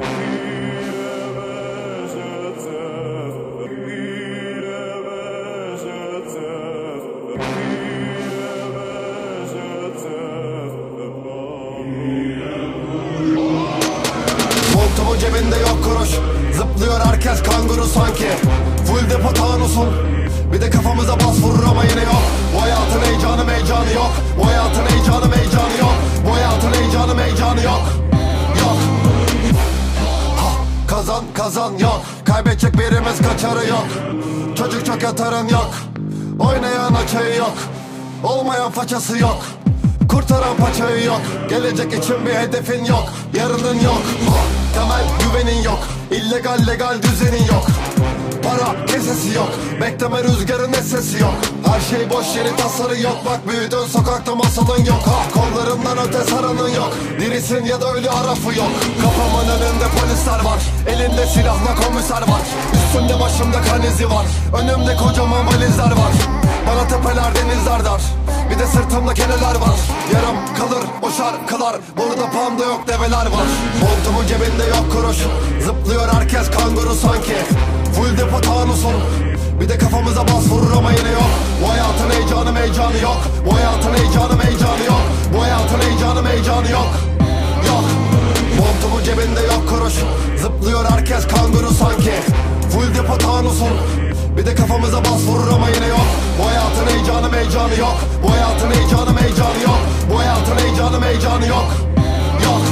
Montumun cebinde yok kuruş, zıplıyor herkes kanguru sanki. Full depo tanusun, bir de kafamıza bas vurur ama yine yok. Bu hayatın heyecanı meycanı yok. Bu hayatın heyecanı meycanı yok. Bu hayatın heyecanı meycanı yok. Yok. Ha, kazan kazan yok. Kaybedecek birimiz kaçarı yok. Çocuk çok yatarın yok. Oynayan açayı yok. Olmayan façası yok. Kurtaran paçayı yok. Gelecek için bir hedefin yok. Yarının yok. Temel güvenin yok. İllegal legal düzenin yok. Para kesesi yok. Bekleme rüzgarın sesi yok. Her şey boş yeri tasarı yok. Bak büyüdün sokakta masalın yok. Ha, kollarından öte saranın yok. Dirisin ya da ölü harafı yok. Kafamın önünde polisler var. Elinde silahla komiser var. Üstümde başımda kan izi var. Önümde kocaman valizler var. Bana tepeler denizler dar. Bir de sırtımda keneler var. Yarım kalır o şarkılar. Burada panda yok develer var. Montumun cebinde yok kuruş. Zıplıyor herkes kanguru sanki. Full depo tanusun, bir de kafamıza bas vurur ama yine yok. Bu hayatın heyecanı meycanı yok. Bu hayatın heyecanı meycanı yok. Bu hayatın heyecanı meycanı yok. Yok. Montumun cebinde yok kuruş. Zıplıyor herkes kanguru sanki. Full depo tanusun, bir de kafamıza bas vurur ama yine yok. Bu hayatın heyecanı meycanı yok. Bu hayatın heyecanı meycanı yok. Bu hayatın heyecanı meycanı yok. Yok.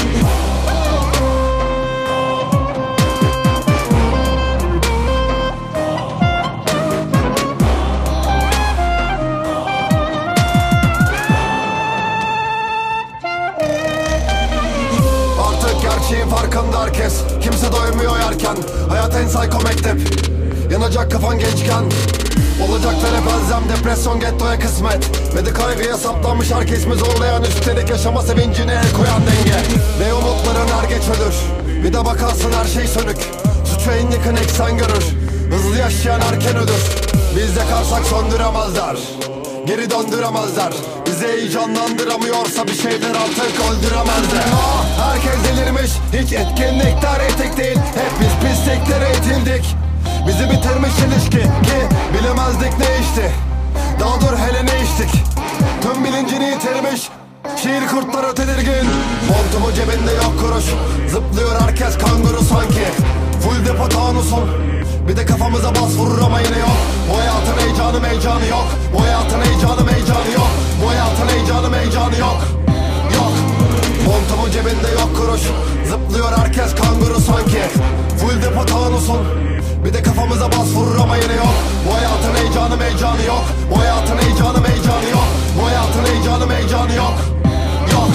Gerçeğin farkında herkes. Kimse doymuyor yerken. Hayat en psycho mektep. Yanacak kafan gençken. Olacaklar hep elzem. Depresyon gettoya kısmet. Ve de kaygıya saplanmış herkes mi zorlayan. Üstelik yaşama sevincine el koyan denge. Ve umutların er geç ölür. Bir de bakarsın her şey sönük. Suçu en yakın eksen görür. Hızlı yaşayan erken ölür. Biz yakarsak söndüremezler. Geri döndüremezler. Bizi heyecanlandıramıyorsa bir şeyler artık öldüremezler. Herkes delirmiş, hiç etkinlikler etik değil. Hep biz pisliklere eğitildik. Bizi bitirmiş ilişki ki bilemezdik ne içti. Daha dur hele ne içtik. Tüm bilincini yitirmiş. Şiir kurtları tedirgin. Montumun cebinde yok kuruş. Zıplıyor herkes kanguru sanki. Full depo tanusun, bir de kafamıza bas vurur ama yine yok. Bu hayatın heyecanı meycanı yok. Bu hayatın heyecanı meycanı yok. Bu hayatın heyecanı meycanı yok. Yok. Montumun cebinde yok kuruş. Zıplıyor herkes kanguru sanki. Full depo tanusun, bir de kafamıza bas vurur ama yine yok. Bu hayatın heyecanı meycanı yok. Bu hayatın heyecanı meycanı yok. Bu hayatın heyecanı meycanı yok. Yok.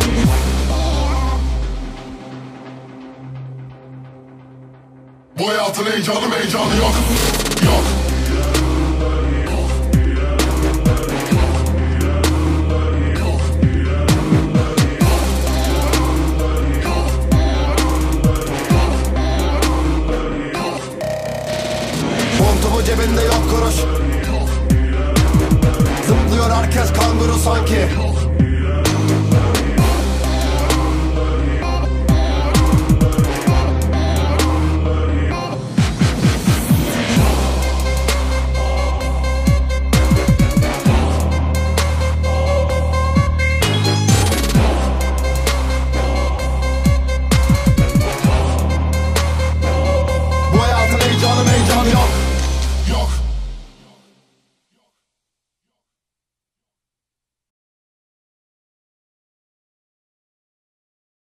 Bu hayatın heyecanı meycanı yok. Yok. Montumun cebinde yok kuruş. Zıplıyor herkes kanguru sanki.